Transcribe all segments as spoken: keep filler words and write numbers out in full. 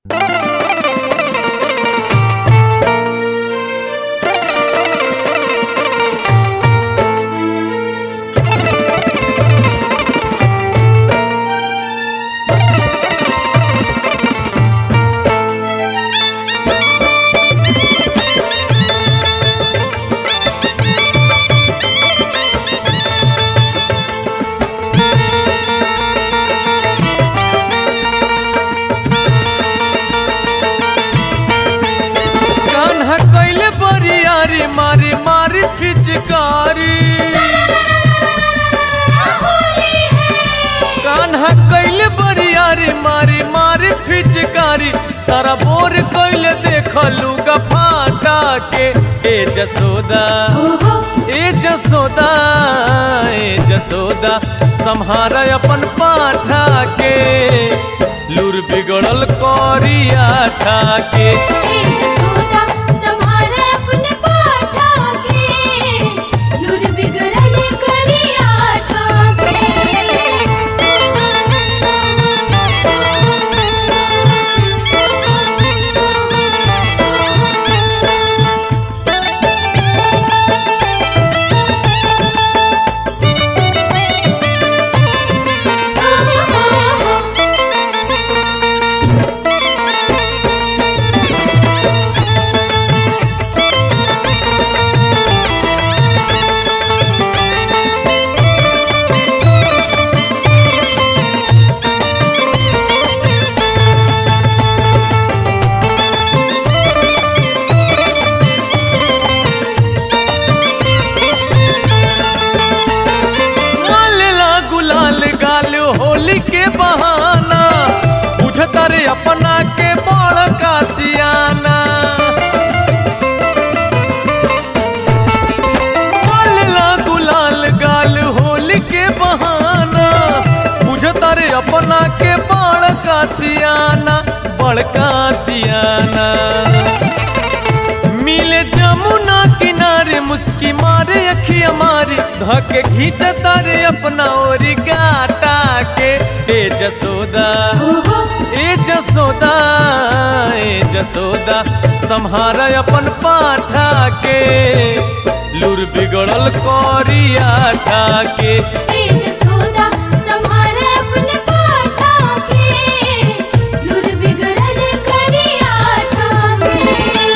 मारी मारी पिचकारी कान्हा कैले बरियारी मारी मारी पिचकारी सारा बोर कैले देखलू गफाटा के ए जसोदा ए जसोदा ए जसोदा सम्हारा अपन पाठा के लूर बिगड़ल करिया ठा के बहाना बुझतारे अपना के बड़ कासियाना गुलाल गाल होली के बहाना बुझतारे अपना के बड़ कासियाना बड़ कासियाना मिले जमुना किनारे मुस्की मारे अखिया मारी धके खींच तारे अपना ओरी गाटा के ए जसोदा ए जसोदा ए जसोदा सम्हारा अपन पाठा के लूर बिगड़ल करिया ठा के ए जसोदा सम्हारा अपन पाठा के लूर बिगड़ल करिया ठा के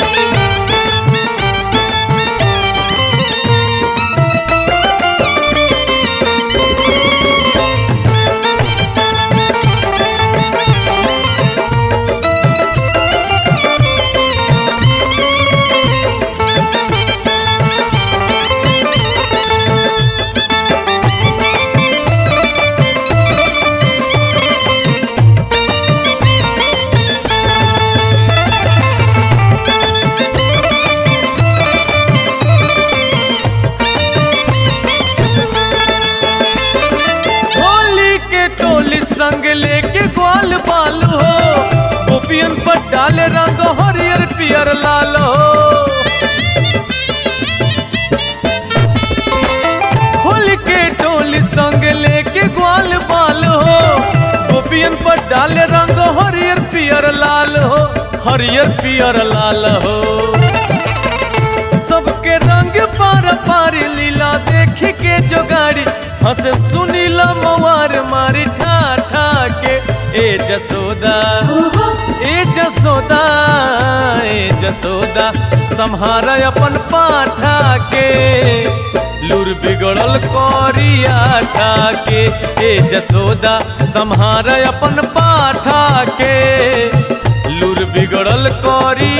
संग लेके ग्वाल बाल हो गोपियन पर डाले रंग हरियर पियर लाल हो होली के टोली संग लेके ग्वाल बाल हो गोपियन पर डाले रंग हरियर पियर लाल हो हरियर पियर लाल हो सबके रंग पार पार लीला देखी के जो गाड़ी हंसे सुनीला मवार मारी ठा ठा के ए जसोदा ए जसोदा ए जसोदा सम्हारा अपन पाठा के लूर बिगड़ल करिया ठा के ए जसोदा सम्हारा अपन पाठा के लूर बिगड़ल करिया